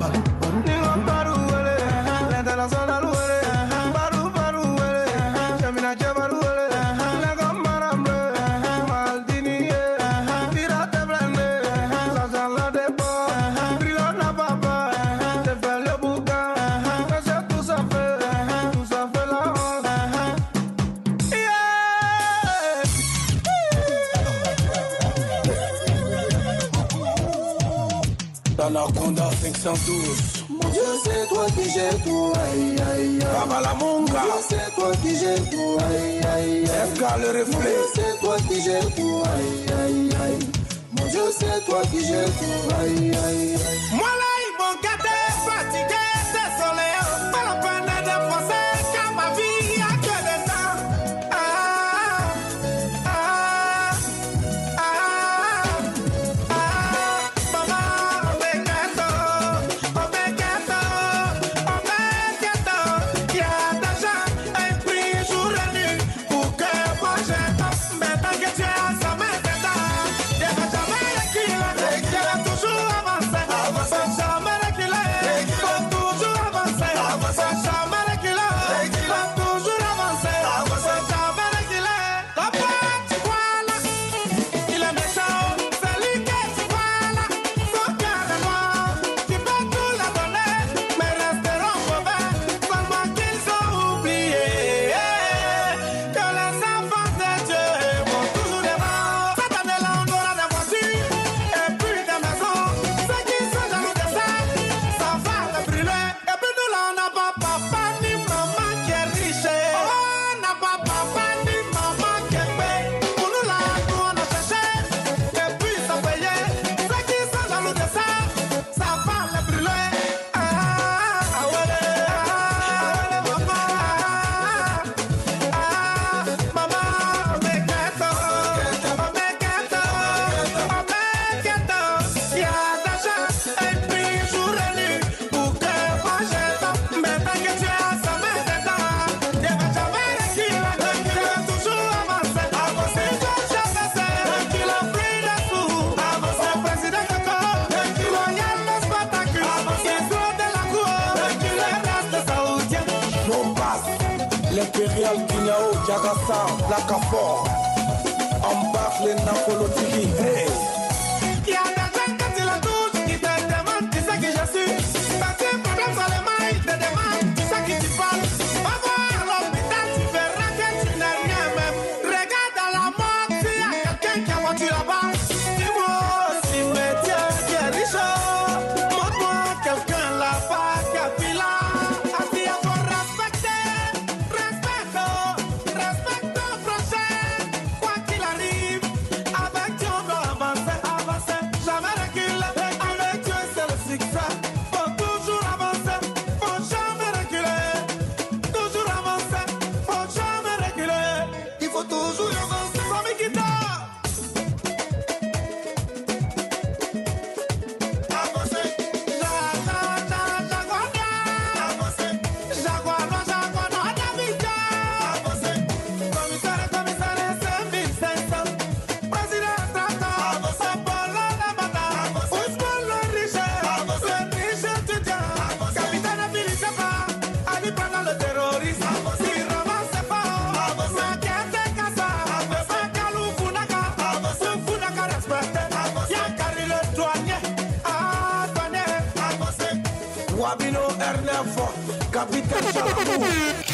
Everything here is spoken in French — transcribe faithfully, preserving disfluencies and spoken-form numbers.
Anaconda cinq cent douze. Mon Dieu, c'est toi qui gères tout, aïe aïe aïe. Baba la Monga. Mon Dieu, c'est toi qui gères tout, aïe aïe aïe. F K le reflet. Mon Dieu, c'est toi qui gères tout, aïe aïe aïe. Mon Dieu, c'est toi qui gères tout, aïe aïe aïe. Moi là, ils m'ont gâté, fatigué, désolé. Pas la peine de penser qu'à ma vie, y'a que des temps. Ah, ah, ah, ah, maman, on est gâteau, on est gâteau, on est gâteau. Y'a d'argent, un prix jour et nuit, pour que moi j'aime. Maintenant que tu as ça, mais c'est ça. Y'a jamais l'équilibre, y'a toujours avancé. Faut jamais reculer, faut toujours avancer. Faut jamais reculer, faut toujours avancer. Faut jamais reculer. La paix, tu vois là, il est méchant. C'est lui que tu vois là, son cœur est noir. Tu peux tout la donner, mais resteront mauvais. Seulement qu'ils ont oublié que les enfants de Dieu vont toujours devant. Cette année-là, on aura des voitures et puis des maisons. Ceux qui sont jaloux de ça, ça va les brûler. Et puis nous là, on n'a pas papa ni maman qui est riche. On n'a pas papa ni maman qui est paix. Pour nous là, nous on a cherché et puis ça payait. Ceux qui sont jaloux de ça, ça va les brûler. Ah, ah, ouais, ah, ouais, maman. Ah, maman, on est gâteau, on est gâteau, on est gâteau. Y'a d'argent, un prix jour et nuit, pour que moi j'aime. Maintenant que tu as ça, mais c'est ça. Y'a jamais reculer, tu vas toujours avancer. Avancer, je j'avance, qu'il a pris des sous. Avancer, président Coco, loyal de Spartacus. Avancer, sur de la cour, qu'il est reste saoudien. Jombas, l'impérial Guineo, Jagassa, Blackafort. Embarque les Nafolotiki. Hey! Y'a des gens quand tu la touches, ils te demandent, tu sais que je suis. Quand tu as un problème sur les mains, ils te demandent, tu sais qui tu parles. Va voir à l'hôpital, tu verras que tu n'es rien même. Regarde à la mort, s'il y a quelqu'un qui a voiture là-bas. Dis-moi si métier qui est riche. Montre-moi quelqu'un là-bas qui a pris là. Ainsi, il faut respecter, respecte, respecte ton prochain. Quoi qu'il arrive, avec Dieu on doit avancer, avancer, jamais reculer. Avec Dieu c'est le succès. Faut toujours avancer, faut jamais reculer. Toujours avancer, faut jamais reculer. Il faut toujours avancer. Sami Kita. Avancer. Jaguar, jaguar, avancer. Jaguar, jaguar, David. Avancer. Commissaire, commissaire, c'est mille cinq cents. Président Strata, avancer. Polo Nabata, Ousmane le riche, le riche étudiant. Capitaine Bilisapa, Ali pendant le terrorisme. Si Roman c'est fort, Makete Kassa, Kalou Funaka, Funaka respecté. Yakari le douanier, ah douanier. Wabino Ernest, capitaine Chalamou.